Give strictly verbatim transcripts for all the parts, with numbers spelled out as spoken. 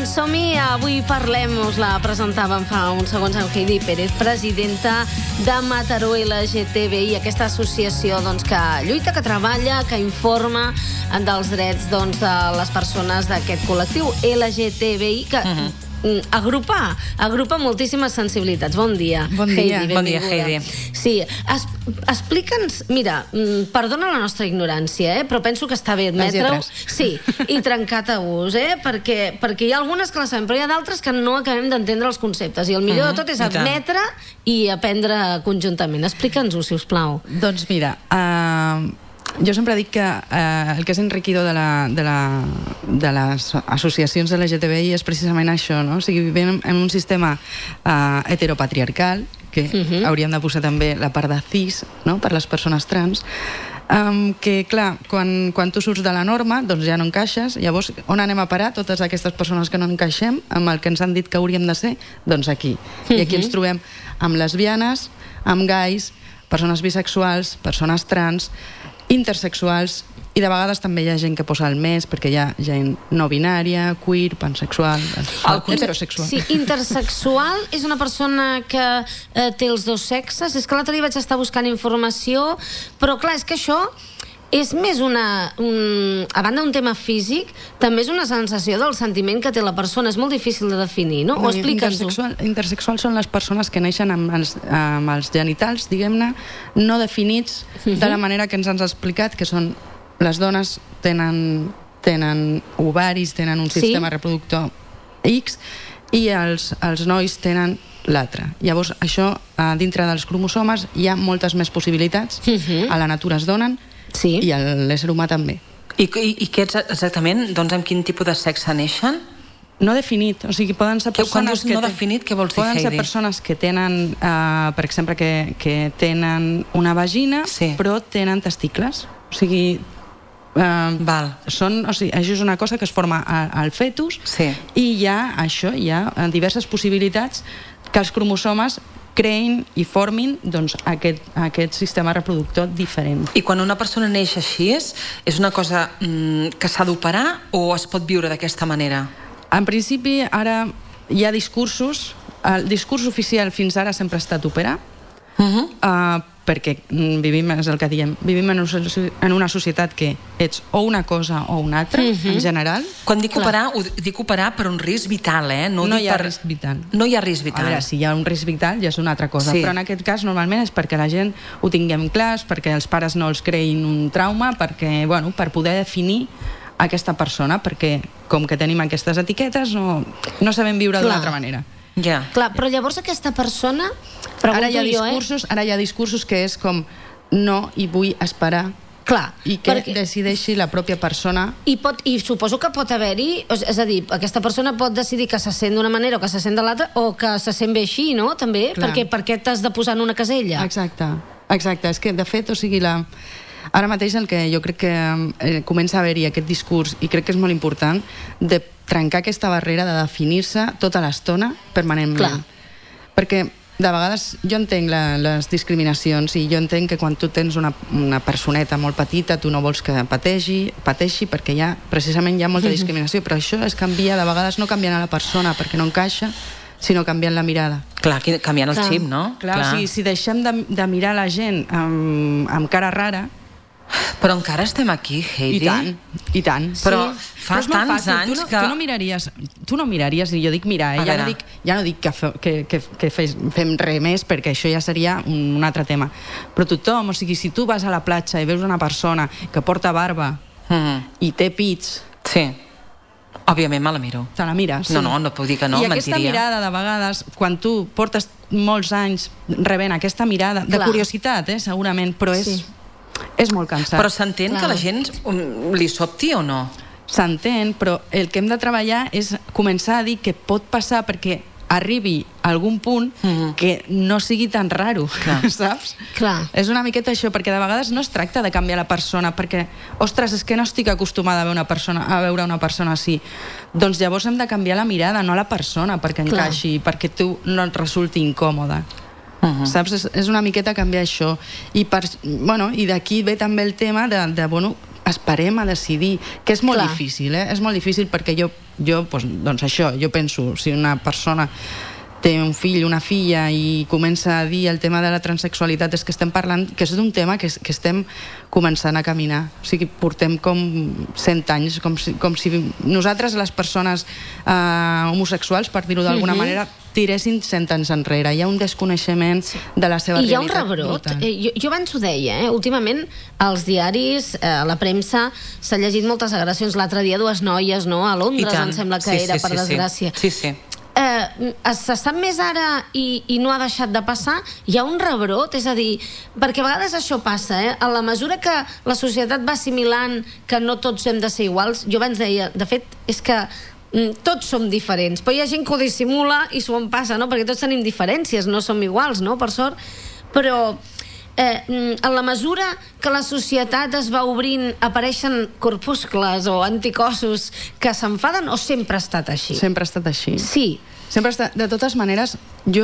Doncs som-hi, avui parlem, us la presentàvem fa uns segons amb Heidi Pérez, presidenta de Mataró L G T B I, aquesta associació doncs, que lluita, que treballa, que informa dels drets doncs, de les persones d'aquest col·lectiu L G T B I, que... Uh-huh. Agrupa, agrupa moltíssimes sensibilitats. Bon dia, bon dia. Heidi. Bon dia, Heidi. Sí, es, explica'ns, mira, perdona la nostra ignorància, eh, però penso que està bé admetre-ho. Sí, i trencar tabús, eh, perquè, perquè hi ha algunes que la sabem, però hi ha d'altres que no acabem d'entendre els conceptes, i el millor uh-huh. de tot és admetre i, i aprendre conjuntament. Explica'ns-ho, si us plau. Doncs mira, uh... jo sempre dic que eh, el que és enriquidor de, la, de, la, de les associacions de L G T B I és precisament això, no? O sigui, vivim en un sistema eh, heteropatriarcal, que uh-huh. hauríem de posar també la part de cis, no?, per les persones trans, um, que, clar, quan, quan tu surts de la norma, doncs ja no encaixes. Llavors, on anem a parar totes aquestes persones que no encaixem amb el que ens han dit que hauríem de ser? Doncs aquí. Uh-huh. I aquí ens trobem amb lesbianes, amb gais, persones bisexuals, persones trans, intersexuals, i de vegades també hi ha gent que posa el més, perquè hi ha gent no binària, queer, pansexual, heterosexual. Sí, intersexual és una persona que eh, té els dos sexes. És que l'altre dia vaig estar buscant informació, però clar, és que això és més una... Un, a banda d'un tema físic, també és una sensació del sentiment que té la persona. És molt difícil de definir, no? O explica'ns-ho. Intersexual, intersexual són les persones que neixen amb els, amb els genitals, diguem-ne, no definits uh-huh. de la manera que ens han explicat, que són les dones tenen, tenen ovaris, tenen un sistema sí? reproductor X, i els, els nois tenen l'altre. Llavors, això, dintre dels cromosomes, hi ha moltes més possibilitats. Uh-huh. A la natura es donen, sí. I l'ésser humà també. I, i, i què exactament? Doncs amb quin tipus de sexe neixen? No definit, o sigui, poden ser persones... Quan dius que no definit, què vols dir, Poden Heidi? ser persones que tenen, uh, per exemple, que, que tenen una vagina, sí. però tenen testicles. O sigui, uh, Val. Són, o sigui, això és una cosa que es forma al fetus, sí. i hi ha això, hi ha diverses possibilitats que els cromosomes creïn i formin doncs, aquest, aquest sistema reproductor diferent. I quan una persona neix així, és una cosa mm, que s'ha d'operar o es pot viure d'aquesta manera? En principi, ara hi ha discursos. El discurs oficial fins ara sempre ha estat operar, uh-huh. uh, perquè vivim, és el que diem, vivim en una societat que ets o una cosa o una altra, uh-huh. en general. Quan dic operar, ho dic operar per un risc vital, eh? No, no hi ha per... risc vital. No hi ha risc vital. A veure, si hi ha un risc vital ja és una altra cosa, sí. però en aquest cas normalment és perquè la gent ho tinguem clars, perquè els pares no els creïn un trauma, perquè, bueno, per poder definir aquesta persona, perquè com que tenim aquestes etiquetes no, no sabem viure d'una altra manera. Ja. Clar, però llavors aquesta persona... Ara hi, ha discursos, ara hi ha discursos que és com no, i vull esperar. Clar, i que perquè... decideixi la pròpia persona. I, pot, I suposo que pot haver-hi, és a dir, aquesta persona pot decidir que se sent d'una manera o que se sent de l'altra, o que se sent bé així, no? També, Clar. perquè per què t'has de posar en una casella? Exacte, exacte. És que, de fet, o sigui, la... ara mateix el que jo crec que eh, comença a haver-hi aquest discurs, i crec que és molt important, de trencar aquesta barrera de definir-se tota l'estona permanentment. Clar. Perquè de vegades jo entenc la, les discriminacions, i jo entenc que quan tu tens una, una personeta molt petita tu no vols que pateixi, pateixi perquè hi ha, precisament hi ha molta discriminació, però això es canvia, de vegades no canviant a la persona perquè no encaixa, sinó canviant la mirada. Clar, canviant el xip, no? Clar, Clar. O sigui, si deixem de, de mirar la gent amb, amb cara rara... Però encara estem aquí, Heidi. I tant, i tant. Però sí. fa Però tants fàcil. anys tu no, que... Tu no miraries, tu no miraries, i jo dic mirar, eh? ja, no dic, ja no dic que, fe, que, que, que fes, fem res més, perquè això ja seria un, un altre tema. Però tothom, o sigui, si tu vas a la platja i veus una persona que porta barba mm. i té pits... Sí. Òbviament me la miro. Te la mires? Sí. No, no, no puc dir que no, I mentiria. aquesta mirada, de vegades, quan tu portes molts anys rebent aquesta mirada, de Clar. curiositat, eh, segurament, però és... Sí. És molt cansat. Però s'entén que la gent li sobti o no? S'entén, però el que hem de treballar és començar a dir que pot passar perquè arribi a algun punt mm-hmm. que no sigui tan raro, Clar. saps? Clar. És una miqueta això, perquè de vegades no es tracta de canviar la persona, perquè, ostres, és que no estic acostumada a veure una persona, a veure una persona així. Doncs llavors hem de canviar la mirada, no la persona, perquè Clar. encaixi, perquè tu no et resulti incòmode. Uh-huh. Saps? És, és una miqueta canviar això. I, per, bueno, i d'aquí ve també el tema de, de bueno, esperem a decidir, que és molt Clar. difícil, eh? És molt difícil perquè jo, jo doncs, doncs això, jo penso, si una persona té un fill, una filla i comença a dir el tema de la transsexualitat, és que estem parlant, que és un tema que, que estem començant a caminar, o sigui, portem com cent anys, com si, com si nosaltres, les persones eh, homosexuals, per dir-ho d'alguna uh-huh. manera, tiressin cent anys enrere. Hi ha un desconeixement de la seva realitat. I hi ha un rebrot. Eh, jo, jo abans ho deia, eh? Últimament als diaris, eh, a la premsa, s'ha llegit moltes agressions. L'altre dia dues noies, no? A Londres, em sembla que sí, era, sí, per sí, desgràcia. Sí, sí. Eh, se sap més ara i, i no ha deixat de passar, hi ha un rebrot, és a dir, perquè a vegades això passa, eh? A la mesura que la societat va assimilant que no tots hem de ser iguals, jo abans deia, de fet, és que mm, tots som diferents, però hi ha gent que ho dissimula i s'ho en passa, no? Perquè tots tenim diferències, no som iguals, no? Per sort, però eh, en la mesura que la societat es va obrint, apareixen corpuscles o anticossos que s'enfaden, o sempre ha estat així? Sempre ha estat així. Sí. Sempre està, de totes maneres, jo,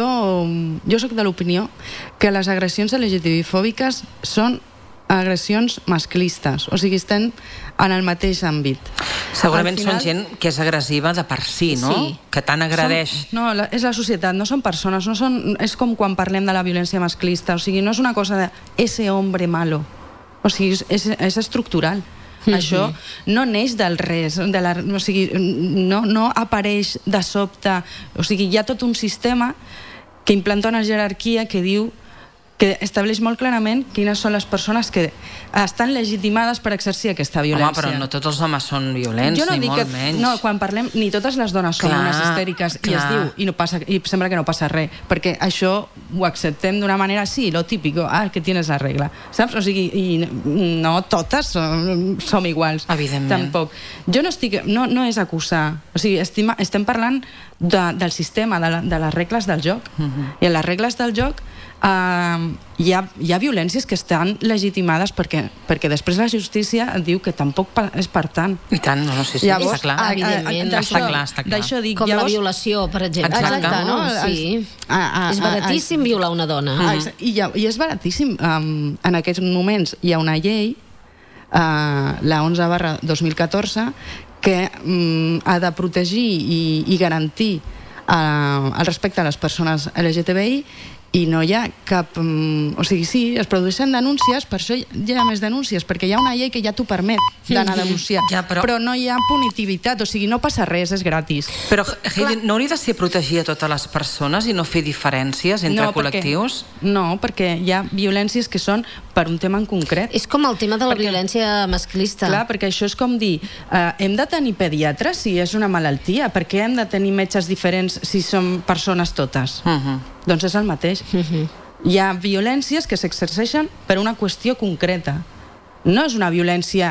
jo soc de l'opinió que les agressions L G T B fòbiques són agressions masclistes, o sigui, estem en el mateix àmbit. Segurament final, són gent que és agressiva de per si, no? Sí. Que tant agradeix. Són, no, la, és la societat, no són persones, no són, és com quan parlem de la violència masclista, o sigui, no és una cosa de ese hombre malo, o sigui, és, és, és estructural. Mm-hmm. Això no neix del res, de la, o sigui, no, no apareix de sobte, o sigui, hi ha tot un sistema que implanta una jerarquia que diu, que estableix molt clarament quines són les persones que estan legitimades per exercir aquesta violència. Home, però no tots els homes són violents, jo no ni dic molt que, menys. No, quan parlem, ni totes les dones són clar, unes histèriques, clar. i es diu, i, no passa, i sembla que no passa res, perquè això ho acceptem d'una manera, sí, lo típico, ah, que tienes la regla, saps? O sigui, i no totes som, som iguals. Evidentment. Tampoc. Jo no estic, no, no és acusar, o sigui, estim, estem parlant de, del sistema, de, la, de les regles del joc, uh-huh. i en les regles del joc Uh, hi, ha, hi ha violències que estan legitimades perquè, perquè després la justícia diu que tampoc pa, és per tant. I tant, no, no, sí, sí, llavors, està clar. a, evidentment, a, està clar, està clar. D'això dic, com llavors, la violació, per exemple. Exacte. Exacte, no? Sí. A, a, és baratíssim a, a, violar una dona. A, a, i, I és baratíssim. Um, en aquests moments hi ha una llei, uh, la onze barra dos mil catorze, que um, ha de protegir i, i garantir uh, el respecte a les persones L G T B I, i no hi ha cap... Um, o sigui, sí, es produeixen denúncies, per això hi ha més denúncies, perquè hi ha una llei que ja t'ho permet d'anar a denunciar, ja, però... però no hi ha punitivitat, o sigui, no passa res, és gratis. Però, Heidi, no hauria de ser protegir a totes les persones i no fer diferències entre no, col·lectius? Perquè, no, perquè hi ha violències que són per un tema en concret. És com el tema de la perquè, violència masclista. Clar, perquè això és com dir, eh, hem de tenir pediatres si és una malaltia, per què hem de tenir metges diferents si som persones totes? Uh-huh. Doncs és el mateix. Uh-huh. Hi ha violències que s'exerceixen per una qüestió concreta. No és una violència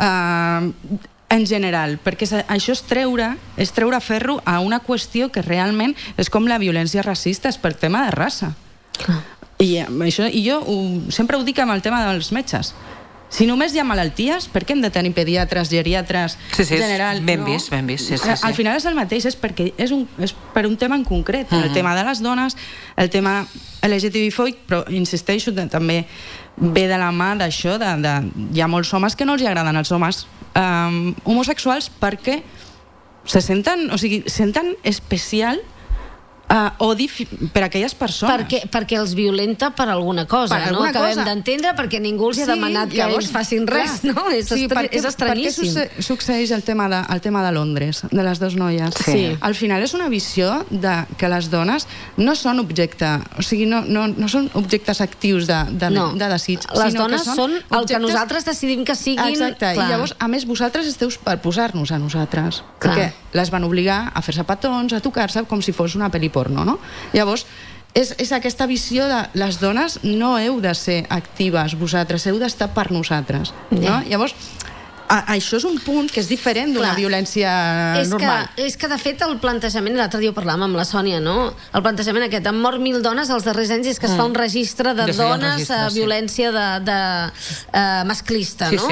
eh, en general, perquè això és treure, és treure ferro a una qüestió que realment és com la violència racista, és per tema de raça. Clar. I, això, i jo ho, sempre ho dic amb el tema dels metges. Si només hi ha malalties, per què hem de tenir pediatres, geriatres, sí, sí, general? Ben no? vist, ben vist. Sí, sí, sí. Al final és el mateix, és, perquè és, un, és per un tema en concret. Uh-huh. El tema de les dones, el tema L G T B fòbic, però insisteixo, també ve de la mà d'això, de, de, hi ha molts homes que no els agraden els homes um, homosexuals perquè se senten, o sigui, senten especial Uh, odi per a aquelles persones. Perquè, perquè els violenta per alguna cosa, per no? Alguna Acabem cosa. d'entendre, perquè ningú els sí, ha demanat que llavors, ells facin res, clar. No? És, sí, estra perquè, és estranyíssim. Per què succeeix el tema, de, el tema de Londres, de les dues noies? Sí. Sí. Al final és una visió de que les dones no són objecte, o sigui, no, no, no són objectes actius de, de, no. de desig. Les dones que són, són el que nosaltres decidim que siguin... Exacte, clar. I llavors, a més, vosaltres esteu per posar-nos a nosaltres. Clar. Perquè les van obligar a fer-se petons, a tocar-se, com si fos una pel·li porno, no? Llavors, és, és aquesta visió de les dones no heu de ser actives vosaltres, heu d'estar per nosaltres, no? Yeah. Llavors, a, això és un punt que és diferent d'una violència és normal. Que, és que, de fet, el plantejament, l'altre dia ho parlàvem amb la Sònia, no? El plantejament aquest, han mort mil dones els darrers anys, és que es fa un registre de ja dones registre, a sí. violència de, de, uh, masclista, sí, no? Sí.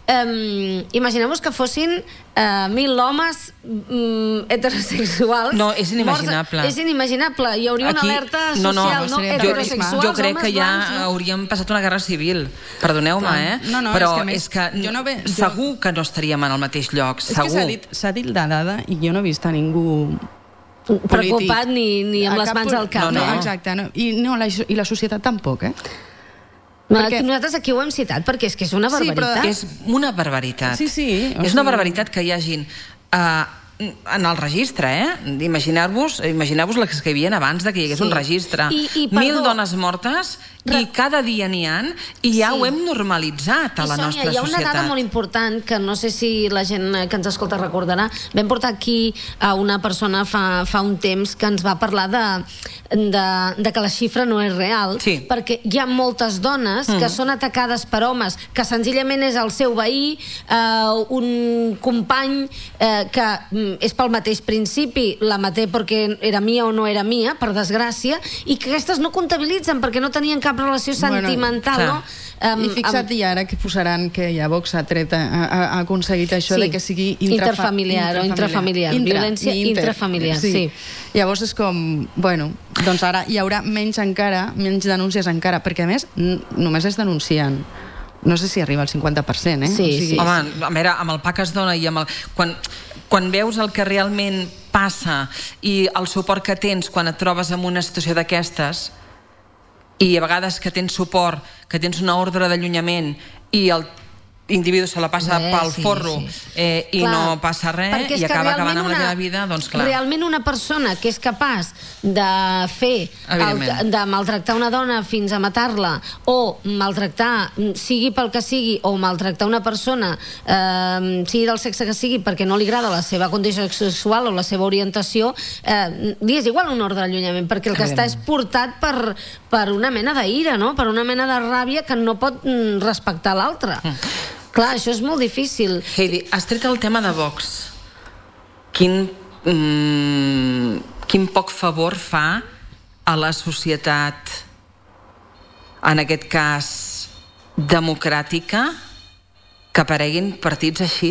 Um, Imagineu-vos que fossin uh, mil homes um, heterosexuals. No, és inimaginable. Morts, és inimaginable. Hi hauria una Aquí, alerta no, no, social, no? jo, Heterosexuals, jo crec homes que ja blancs, no? hauríem passat una guerra civil. Perdoneu-me, eh? No, no, però és que, més, és que jo no ve, jo... segur que no estaríem en el mateix lloc, és segur. És que s'ha dit, s'ha dit la dada i jo no he vist a ningú polític. Preocupat ni, ni amb A les cap mans al cap. No, no. Eh? Exacte, no. I, no, la, i la societat tampoc, eh? Perquè... Nosaltres aquí ho hem citat perquè és que és una barbaritat. Sí, però és una barbaritat. Sí, sí. És una barbaritat que hi hagin... Uh, en el registre, eh? Imagineu-vos imagineu-vos les que hi havia abans de que hi hagués sí. un registre. I, i, Mil dones mortes Re... i cada dia n'hi ha i ja sí. ho hem normalitzat a I, la Sònia, nostra societat. hi ha una dada molt important que no sé si la gent que ens escolta recordarà. Vam portar aquí a una persona fa, fa un temps que ens va parlar de, de, de que la xifra no és real, sí. perquè hi ha moltes dones mm. que són atacades per homes, que senzillament és el seu veí, eh, un company eh, que és pel mateix principi, la maté perquè era mia o no era mia, per desgràcia, i que aquestes no comptabilitzen perquè no tenien cap relació sentimental, bueno, no? Um, I fixa't, amb... i ara que posaran que ja Vox ha, tret, ha, ha aconseguit això sí. de que sigui intrafa... interfamiliar, intrafamiliar o intrafamiliar, intra, violència inter, intrafamiliar, sí. sí. Llavors és com, bueno, doncs ara hi haurà menys encara, menys denúncies encara, perquè a més només es denuncien. No sé si arriba al cinquanta per cent, eh? Sí, o sigui... sí. Home, a veure, amb el pa que es dona i amb el... Quan, quan veus el que realment passa i el suport que tens quan et trobes en una situació d'aquestes, i a vegades que tens suport, que tens una ordre d'allunyament i el individu se la passa eh, pel sí, forro sí. Eh, i clar, no passa res i acaba acabant amb una, la teva vida, doncs clar. Realment una persona que és capaç de fer, el, de maltractar una dona fins a matar-la o maltractar, sigui pel que sigui, o maltractar una persona, eh, sigui del sexe que sigui, perquè no li agrada la seva condició sexual o la seva orientació, eh, li és igual un ordre d'allunyament, perquè el que està és portat per, per una mena d'ira, no? Per una mena de ràbia que no pot respectar l'altre. Mm. Clar, això és molt difícil. Heidi, has tret el tema de Vox. Quin, mm, quin poc favor fa a la societat, en aquest cas democràtica, que apareguin partits així,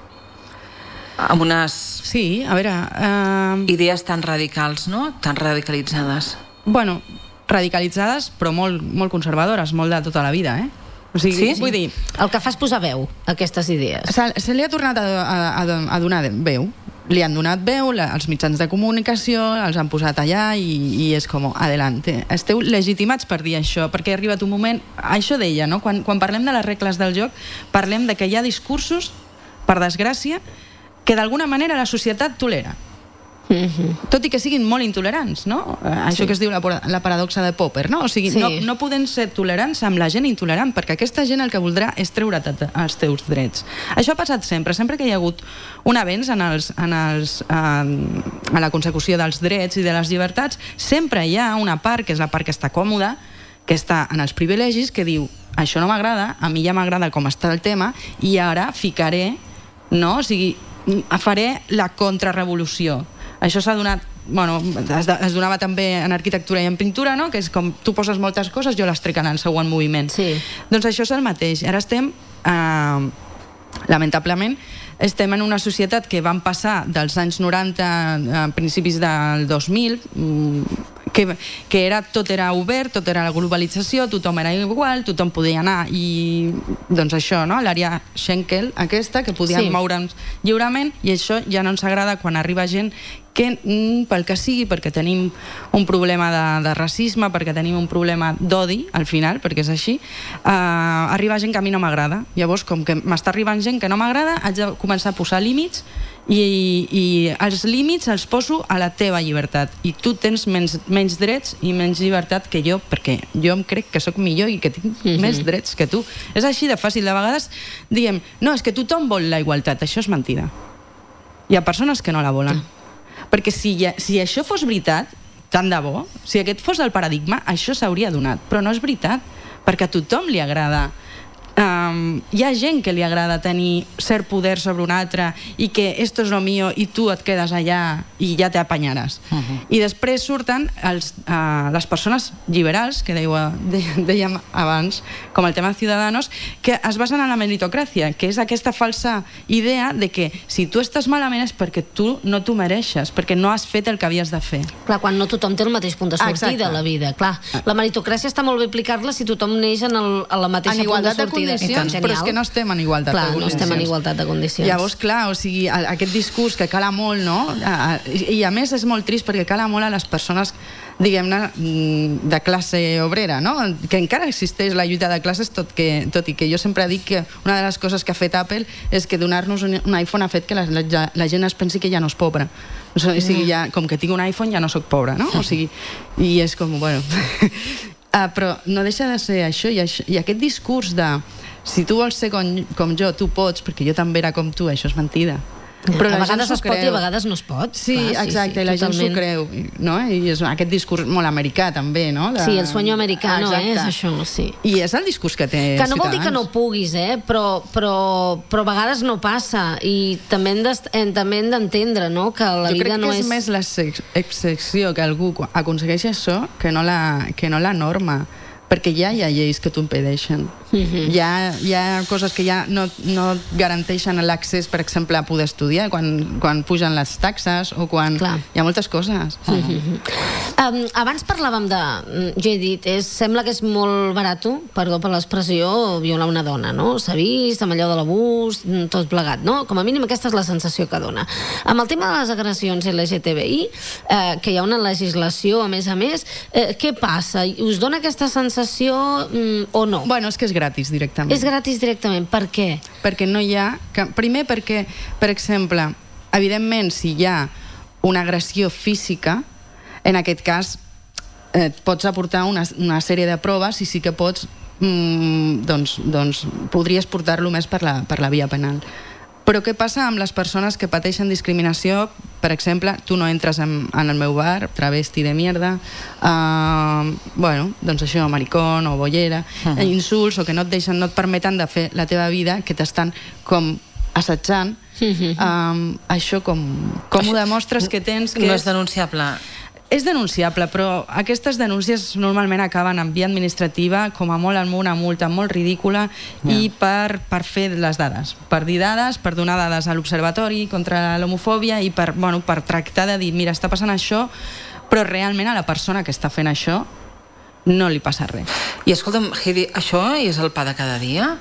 amb unes sí, a veure, uh... idees tan radicals, no? Tan radicalitzades. Bueno, radicalitzades, però molt, molt conservadores, molt de tota la vida, eh? O sigui, sí? Vull dir... El que fa és posar veu a aquestes idees. Se, se li ha tornat a, a, a donar veu. Li han donat veu, la, els mitjans de comunicació, els han posat allà i, i és com, adelante. Esteu legitimats per dir això, perquè ha arribat un moment... Això deia, no? Quan, quan parlem de les regles del joc, parlem de que hi ha discursos, per desgràcia, que d'alguna manera la societat tolera. Mm-hmm. Tot i que siguin molt intolerants, no? Sí. Això que es diu la, la paradoxa de Popper, no? O sigui, sí. no, no podem ser tolerants amb la gent intolerant, perquè aquesta gent el que voldrà és treure't els teus drets. Això ha passat sempre, sempre que hi ha hagut un avenç en, els, en, els, en, en la consecució dels drets i de les llibertats, sempre hi ha una part, que és la part que està còmoda, que està en els privilegis, que diu, això no m'agrada, a mi ja m'agrada com està el tema, i ara ficaré, no? O sigui, faré la contrarrevolució. Això s'ha donat, bueno, es, es donava també en arquitectura i en pintura, no? Que és com tu poses moltes coses, jo les trec en el següent moviment. Sí. Doncs això és el mateix. Ara estem, eh, lamentablement, estem en una societat que van passar dels anys noranta a principis del dos mil, que, que era, tot era obert, tot era la globalització, tothom era igual, tothom podia anar i doncs això, no? L'àrea Schenkel aquesta, que podien sí. moure'ns lliurement, i això ja no ens agrada quan arriba gent que, pel que sigui, perquè tenim un problema de, de racisme, perquè tenim un problema d'odi, al final, perquè és així, eh, arriba gent que a mi no m'agrada. Llavors, com que m'està arribant gent que no m'agrada, haig de començar a posar límits, i, i els límits els poso a la teva llibertat, i tu tens menys, menys drets i menys llibertat que jo, perquè jo em crec que sóc millor i que tinc mm-hmm. més drets que tu. És així de fàcil. De vegades diem, no, és que tothom vol la igualtat. Això és mentida. Hi ha persones que no la volen. Mm. Perquè si, ja, si això fos veritat, tant de bo, si aquest fos el paradigma, això s'hauria donat. Però no és veritat, perquè a tothom li agrada Um, hi ha gent que li agrada tenir cert poder sobre un altre i que esto es lo mío i tu et quedes allà i ja te apanyaràs. Uh-huh. I després surten els, uh, les persones liberals, que dèieu, de, dèiem abans, com el tema de Ciudadanos, que es basen en la meritocràcia, que és aquesta falsa idea de que si tu estàs malament és perquè tu no t'ho mereixes, perquè no has fet el que havies de fer. Clar, quan no tothom té el mateix punt de sortida a la vida, clar. La meritocràcia està molt bé aplicar-la si tothom neix en, el, en la mateixa en punt de sortida. Condicions, però és que no estem en igualtat clar, de condicions. no estem en igualtat de condicions. Llavors, clar, o sigui, aquest discurs que cala molt, no? I a més és molt trist perquè cala molt a les persones, diguem-ne, de classe obrera, no? Que encara existeix la lluita de classes, tot, que, tot i que jo sempre dic que una de les coses que ha fet Apple és que donar-nos un, un iPhone ha fet que la, la, la gent es pensi que ja no és pobra. O sigui, ja, com que tinc un iPhone ja no sóc pobra, no? O sigui, i és com, bueno... Uh, però no deixa de ser això i, això, i aquest discurs de si tu vols ser com, com jo, tu pots, perquè jo també era com tu, això és mentida. Però a vegades es pot i a vegades no es pot. Sí, clar, exacte, sí, sí, i la totalment. Gent s'ho creu, no? I és aquest discurs molt americà també, no? De... Sí, el sueño americano, eh, és això, sí. I és el discurs que té que no Ciutadans. Vol dir que no puguis, eh? Però, però, però a vegades no passa i també hem d'entendre, no? Que la jo vida no és... Jo crec que és més l'excepció que algú aconsegueixi això que no la, que no la norma, perquè ja hi ha lleis que t'ho impedeixen. Mm-hmm. hi, ha, hi ha coses que ja no, no garanteixen l'accés, per exemple, a poder estudiar quan, quan pugen les taxes o quan... Clar. Hi ha moltes coses. Mm-hmm. um, abans parlàvem de... Jo he dit, és, sembla que és molt barat, perdó per l'expressió, violar una dona, no? S'ha vist amb allò de l'abús, tot plegat, no? Com a mínim aquesta és la sensació que dona. Amb el tema de les agressions L G T B I, eh, que hi ha una legislació, a més a més, eh, què passa? Us dona aquesta sensació mm, o no? Bueno, és que és gratis directament. És gratis directament. Per què? Perquè no hi ha... Primer perquè, per exemple, evidentment, si hi ha una agressió física, en aquest cas eh, pots aportar una, una sèrie de proves i sí que pots mm, doncs, doncs podries portar-lo més per la, per la via penal. Però què passa amb les persones que pateixen discriminació? Per exemple, tu no entres en, en el meu bar, travesti de mierda, uh, bueno, doncs això, maricón o bollera, uh-huh. insults, o que no et deixen, no et permeten de fer la teva vida, que t'estan com assetjant. Uh-huh. um, això com, com ho demostres que tens que no és denunciable? És denunciable, però aquestes denúncies normalment acaben en via administrativa, com a molt amb una multa molt ridícula, yeah. i per, per fer les dades. Per dir dades, per donar dades a l'Observatori contra l'homofòbia i per, bueno, per tractar de dir, mira, està passant això, però realment a la persona que està fent això no li passa res. I escolta'm, Heidi, això és el pa de cada dia?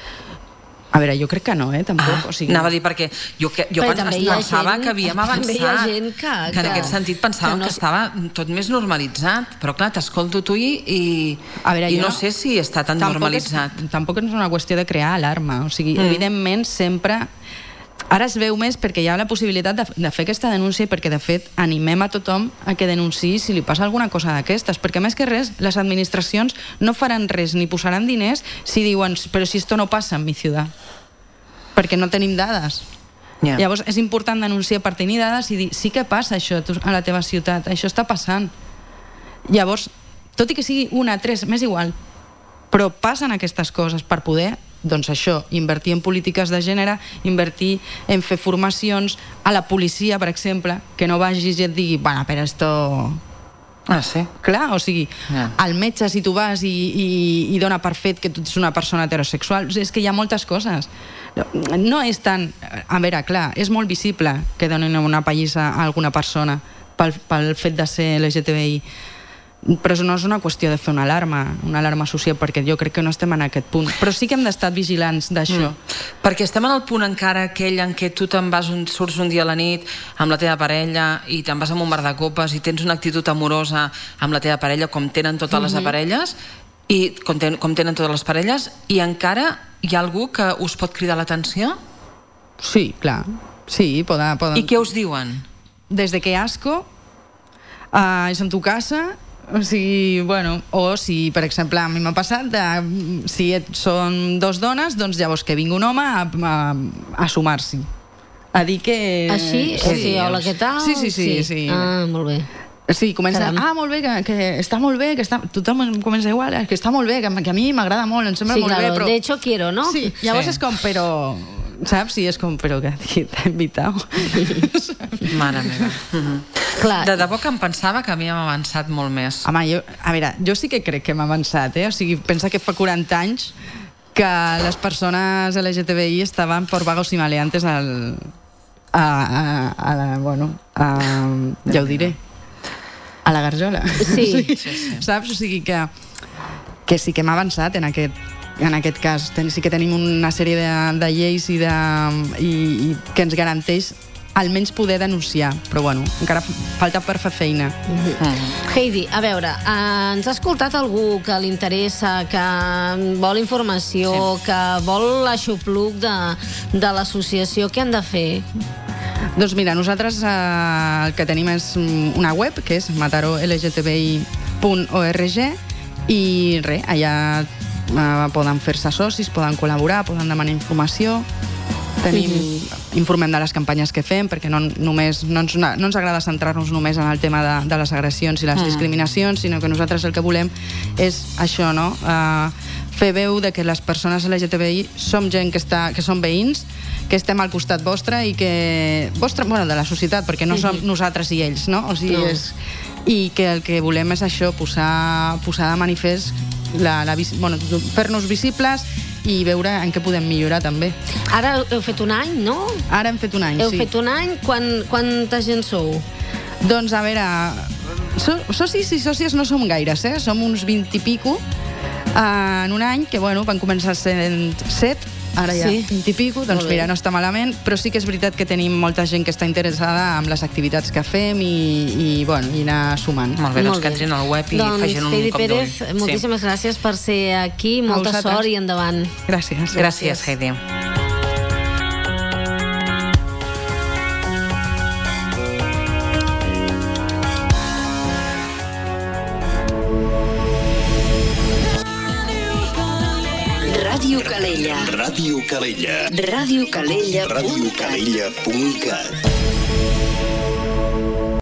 A veure, jo crec que no, eh, tampoc. Ah, o sigui... Anava a dir perquè jo, que, jo quan pensava gent, que havíem avançat, hi ha gent que, que en aquest sentit pensàvem que, no... que estava tot més normalitzat, però clar, t'escolto tu i, i, a veure, i no, no sé si està tan tampoc normalitzat. És, tampoc és una qüestió de crear alarma, o sigui, mm. evidentment sempre... Ara es veu més perquè hi ha la possibilitat de, de fer aquesta denúncia i perquè, de fet, animem a tothom a que denunciï si li passa alguna cosa d'aquestes, perquè més que res, les administracions no faran res ni posaran diners si diuen, però si esto no passa en mi ciutat, perquè no tenim dades. Yeah. Llavors és important denunciar per tenir dades i dir, sí que passa això a la teva ciutat, això està passant. Llavors, tot i que sigui una, tres, m'és igual, però passen aquestes coses per poder, doncs això, invertir en polítiques de gènere, invertir en fer formacions a la policia, per exemple, que no vagis i et digui, bueno, però esto... Ah, sí? Clar, o sigui, yeah. al metge si tu vas i, i, i dona per fet que tu ets una persona heterosexual, és que hi ha moltes coses. No és tan... A veure, clar, és molt visible que donen una pallissa a alguna persona pel, pel fet de ser L G T B I, però no és una qüestió de fer una alarma, una alarma social, perquè jo crec que no estem en aquest punt. Però sí que hem d'estar vigilants d'això. Mm. Perquè estem en el punt encara aquell en què tu te'n vas, un, surts un dia a la nit amb la teva parella i te'n vas amb un bar de copes i tens una actitud amorosa amb la teva parella, com tenen totes mm-hmm. les parelles, i com, ten, com tenen totes les parelles, i encara hi ha algú que us pot cridar l'atenció? Sí, clar. Sí, poden, poden... I què us diuen? Desde que asco, uh, és en tu casa... O sigui, bueno, o si, per exemple, a mi m'ha passat de, si et, són dos dones, doncs llavors que vingui un home a, a, a sumar-s'hi, a dir que... Així? Sí, sí, hola, què tal? Sí, sí, sí, sí. Ah, molt bé. Sí, comença, Caram. ah, molt bé, que, que està molt bé, que està, tothom comença igual, que està molt bé, que, que a mi m'agrada molt, em sembla Sí, molt claro, bé, però... de hecho quiero, ¿no? Sí, llavors Sí. és com, però... Saps? Sí, és com, però que t'ha invitat. Mare meva. Clar. De debò que em pensava que havíem avançat molt més. Home, jo, a veure, jo sí que crec que hem avançat, eh? O sigui, pensa que fa quaranta anys que les persones L G T B I estaven por vagos y maleantes al... A, a, a la, bueno, a, ja ho diré, a la garjola. Sí. Sí, sí. Saps? O sigui que, que sí que hem avançat en aquest, en aquest cas. Ten, sí que tenim una sèrie de, de lleis i, de, i, i que ens garanteix almenys poder denunciar, però bueno, encara falta per fer feina. Mm. Heidi, a veure, eh, ens ha escoltat algú que li interessa, que vol informació, sí. que vol l'aixopluc de, de l'associació, què han de fer? Doncs mira, nosaltres eh, el que tenim és una web, que és mataró L G T B I punt org, i res, allà eh, poden fer-se socis, poden col·laborar, poden demanar informació. Tenim, mm-hmm. informem de les campanyes que fem, perquè no, només, no, ens, no ens agrada centrar-nos només en el tema de, de les agressions i les mm. discriminacions, sinó que nosaltres el que volem és això, no? Uh, fer veu de que les persones L G T B I som gent que, està, que som veïns, que estem al costat vostre i que... Vostre, bueno, de la societat, perquè no som mm-hmm. nosaltres i ells, no? O sigui, no. és, i que el que volem és això, posar, posar de manifest, la, la, bueno, fer-nos visibles i veure en què podem millorar també. Ara heu fet un any, no? Ara hem fet un any, heu sí. Heu fet un any? Quan, quanta gent sou? Doncs a veure, so, socis i sòcies no som gaires, eh? Som uns vint i pico eh, en un any, que bueno, van començar sent set, ara ja sí. vint i pico, doncs mira, no està malament, però sí que és veritat que tenim molta gent que està interessada en les activitats que fem i, i, bueno, i anar sumant. Molt bé, doncs Molt que bé. entrin al web i doncs, facin un Heidi cop d'ull. Pérez, moltíssimes sí. gràcies per ser aquí, molta sort i endavant. Gràcies. Gràcies, Heidi. Ràdio Calella. Ràdio Calella. Ràdio Calella. ràdio calella punt cat